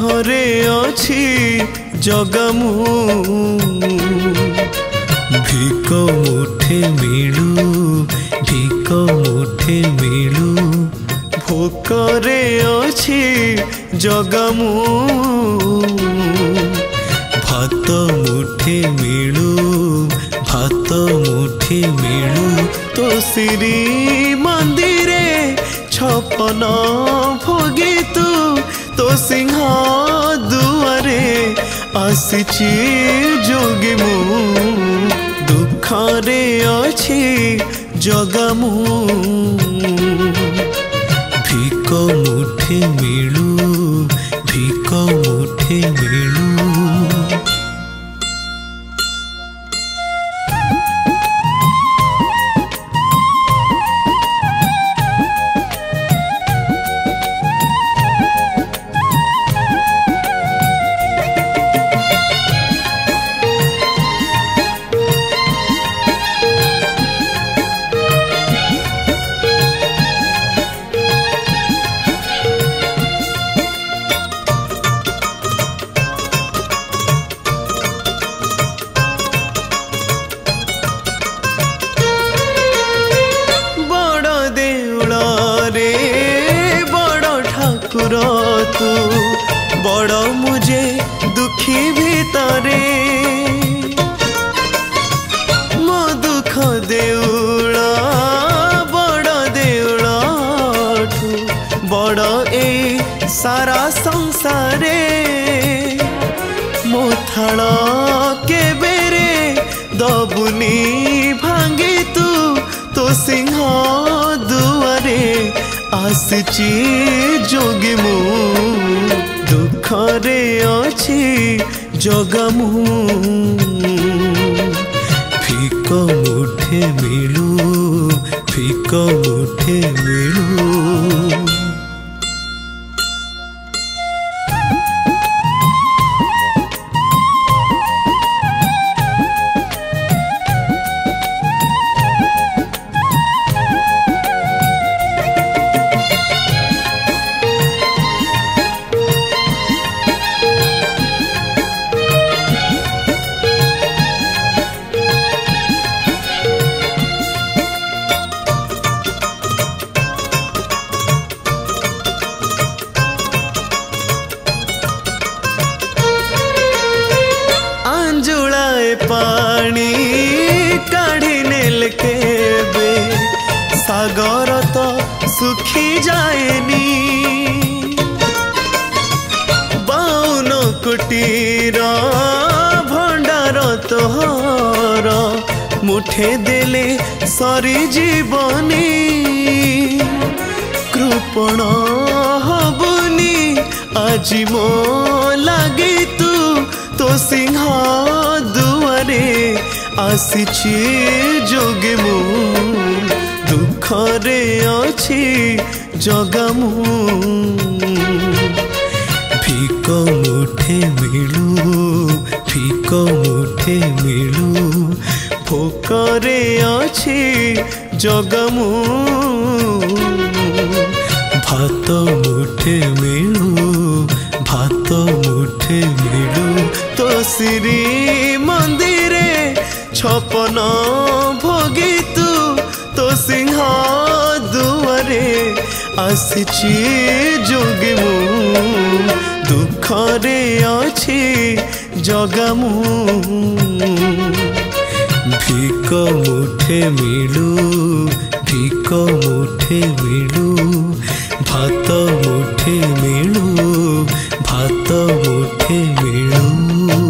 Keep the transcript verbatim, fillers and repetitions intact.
दुखरे अछि जगमु भिक मुठे मिलू भिक मुठे मिलू भोकरे अछि जगमु भात मुठे मिलू भात मुठे मिलू तो श्री मंदिरे छपन भोगी तू तो सिंह दुआरे आसिची जोगी मु दुखरे अछि जगमु भिक मुठे मिलू भिक मुठे मिलू। तू बड़ मुझे दुखी भीतरे मो दुख देउला बड़ देउला ठू बड़ ए सारा संसारे मो थाल के बेरे दबुनी भांगी तू तो सिंह दुआरे आसिची जोगी मु दुखरे अछि जगमु भिक मुठे मिलू भिक मुठे मिलू। पानी काढ़ी नेल केबे सागर तो सुखी जाएनी बाउन कुटीर भंडार तोहर मुठे देले सरी जीवनी कृपण हबुनी आजी मो लागी तू तो सिंह दुआरे आसिची जोगी मु दुखरे अछि जगमु भिक मुठे मिलू भिक मुठे मिलू भोकरे अछि जगमु भात मुठे मिलू भात मुठे मिलू तो श्री मंदिरे छपन भोगी तू तो सिंह दुआरे आसिची जोगी मु दुखरे अछि जगमु भिक मुठे मिलू भिक मुठे मिलू भात मुठे मिलू भात मुठे मिलू।